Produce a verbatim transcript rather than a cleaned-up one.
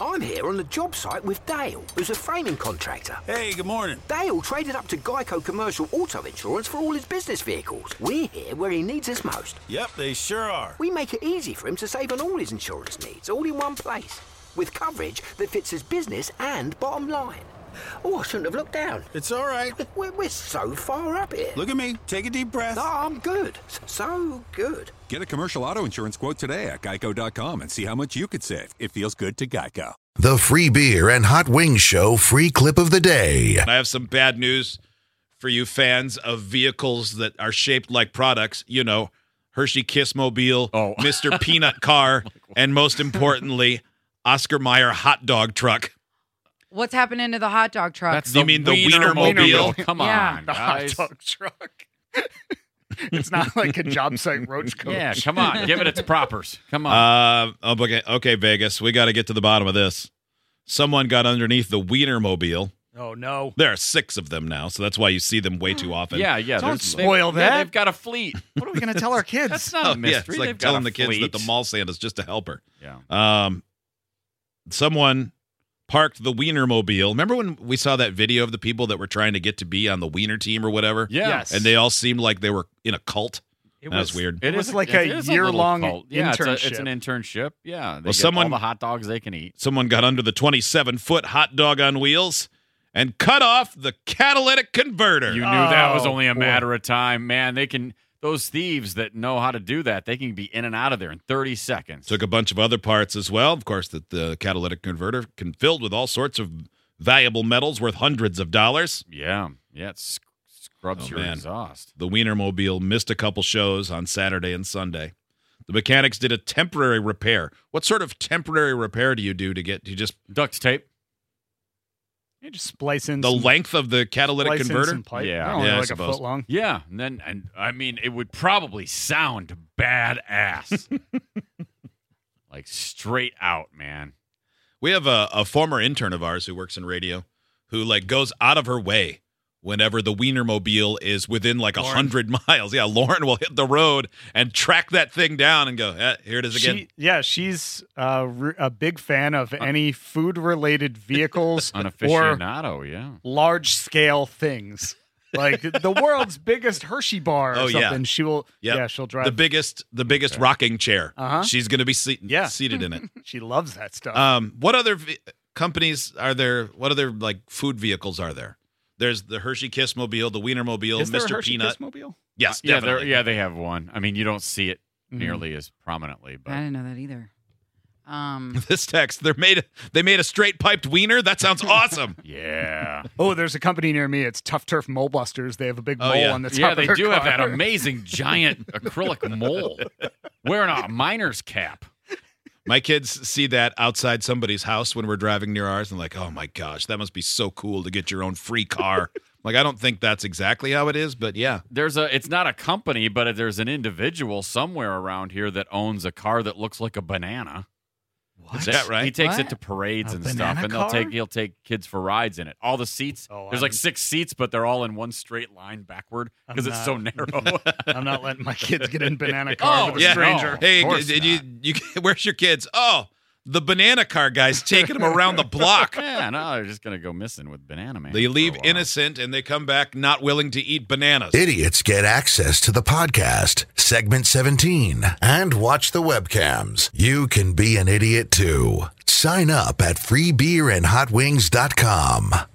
I'm here on the job site with Dale, who's a framing contractor. Hey, good morning. Dale traded up to Geico Commercial Auto Insurance for all his business vehicles. We're here where he needs us most. Yep, they sure are. We make it easy for him to save on all his insurance needs, all in one place, with coverage that fits his business and bottom line. Oh, I shouldn't have looked down. It's all right. We're, we're so far up here. Look at me. Take a deep breath. No, I'm good. So good. Get a commercial auto insurance quote today at geico dot com and see how much you could save. It feels good to Geico. The Free Beer and Hot Wings Show free clip of the day. I have some bad news for you fans of vehicles that are shaped like products. You know, Hershey Kiss Mobile, oh. Mister Peanut Car, and most importantly, Oscar Mayer hot dog truck. What's happening to the hot dog truck? That's You the mean the Wiener Wienermobile? Mobile. Come Yeah. on, The hot guys. dog truck. It's not like a job site roach coach. Yeah, come on. Give it its propers. Come on. Uh, okay, okay, Vegas. We got to get to the bottom of this. Someone got underneath the Wienermobile. Oh, no. There are six of them now, so that's why you see them way too often. yeah, yeah. Don't there's- spoil they've, yeah, that. They've got a fleet. What are we going to tell our kids? That's not Oh, a mystery. yeah, it's like They've got telling a the kids that the fleet. mall Santa's just a helper. Yeah. Um, someone parked the Wienermobile. Remember when we saw that video of the people that were trying to get to be on the Wiener team or whatever? Yeah. Yes. And they all seemed like they were in a cult. It That was weird. It was is- like it a is year-long little cult. Yeah, it's, a, it's internship. an internship. Yeah. They Well, get someone- all the hot dogs they can eat. Someone got under the twenty-seven foot hot dog on wheels and cut off the catalytic converter. You knew that was Oh, only a boy. matter of time. Man, they can, those thieves that know how to do that, they can be in and out of there in thirty seconds. Took a bunch of other parts as well. Of course, that the catalytic converter can filled with all sorts of valuable metals worth hundreds of dollars. Yeah. Yeah. It sc- scrubs Oh, your man. exhaust. The Wienermobile missed a couple shows on Saturday and Sunday. The mechanics did a temporary repair. What sort of temporary repair do you do to get to just Duct tape. You just splice in the some, length of the catalytic splice in converter? some pipe. Yeah. They're only Yeah, I like a suppose. foot long. Yeah. And then, and I mean, it would probably sound badass. Like straight out, man. We have a, a former intern of ours who works in radio who like goes out of her way whenever the Wienermobile is within like a Lauren. hundred miles. Yeah, Lauren will hit the road and track that thing down and go, eh, here it is again. She, yeah, she's uh, re- a big fan of any food-related vehicles An or aficionado, yeah. large-scale things. Like the world's biggest Hershey bar or Oh, yeah. something. She will, Yep. yeah, she'll drive. the biggest, the biggest rocking chair. Uh-huh. She's going to be se- Yeah. seated in it. she loves that stuff. Um, what other ve- companies are there? What other like food vehicles are there? There's the Hershey Kiss Mobile, the Wienermobile, Is there a Mister Hershey Peanut. Kiss Mobile? Yes, Yeah, definitely. they're- yeah, they have one. I mean, you don't see it Mhm. nearly as prominently, I but didn't know that either. Um, This text, they're made. They made a straight piped wiener. That sounds awesome. yeah. Oh, there's a company near me. It's Tough Turf Mole Busters. They have a big Oh, mole yeah. on the top Yeah, of they their do have that car. amazing giant acrylic mole wearing a miner's cap. My kids see that outside somebody's house when we're driving near ours, and like, oh my gosh, that must be so cool to get your own free car. Like, I don't think that's exactly how it is, but yeah. There's a it's not a company, but there's an individual somewhere around here that owns a car that looks like a banana. Is that right? He takes it What? to parades A and stuff, banana and they'll car? take he'll take kids for rides in it. All the seats, Oh, there's like I'm- six seats, but they're all in one straight line backward I'm because it's so not- narrow. I'm not letting my kids get in banana car Oh, with a yeah. stranger. no. Hey, Of course did you, not. you? Where's your kids? Oh, the banana car guy's taking them around the block. yeah, no, they're just gonna go missing with Banana Man. They for a leave while. innocent and they come back not willing to eat bananas. Idiots get access to the podcast, segment seventeen, and watch the webcams. You can be an idiot too. Sign up at free beer and hot wings dot com.